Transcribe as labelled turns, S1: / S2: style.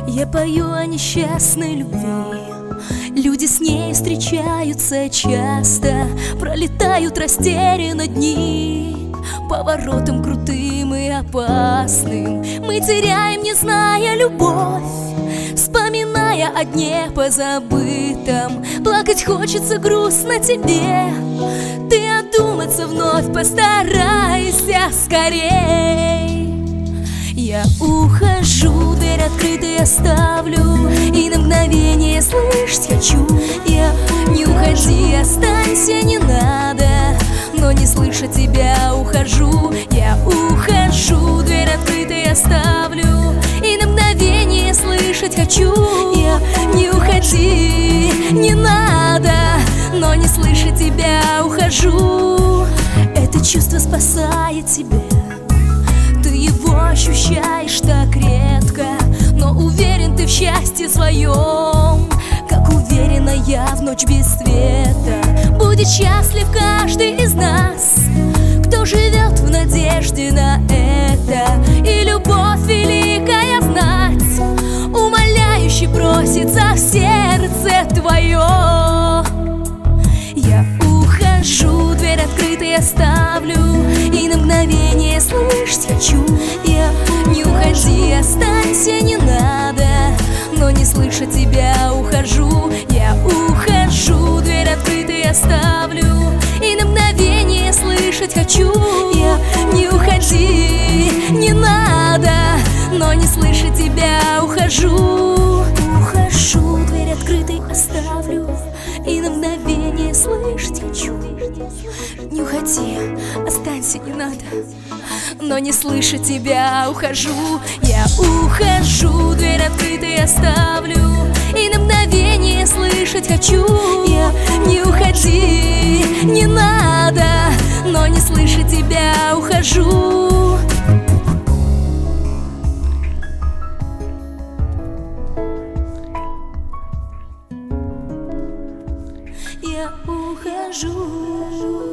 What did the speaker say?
S1: Я пою о несчастной любви. Люди с ней встречаются часто, пролетают растерянно дни, поворотом крутым и опасным мы теряем, не зная любовь, вспоминая о дне позабытом. Плакать хочется грустно тебе, ты одуматься вновь постарайся скорей. Я ухожу, дверь открытой оставлю, и на мгновение слышать хочу. Я не уходи, останься, не надо, но не слыша тебя ухожу. Я ухожу, дверь открытой оставлю, и на мгновение слышать хочу. Я не уходи, не надо, но не слыша тебя ухожу. Это чувство спасает тебя, ты его ощущаешь так редко, но уверен ты в счастье своем, как уверена я в ночь без света. Будет счастлив каждый из нас, кто живет в надежде на это, и любовь великая знать умоляюще просится в сердце твое. Я ухожу, дверь открытой оставлю, и на мгновение слышать хочу. Я не уходи, останься, не надо, но не слыша тебя ухожу. Я ухожу, дверь открытой оставлю, и на мгновение слышать хочу. Я не уходи, не надо, но не слыша тебя ухожу. Ухожу, дверь открытой оставлю, и на мгновение слышать хочу. Не уходи, останься, не надо, но не слыша тебя ухожу. Я ухожу, дверь открытой оставлю, и на мгновение слышать хочу. Я не уходи, не надо, но не слыша тебя ухожу. Я ухожу.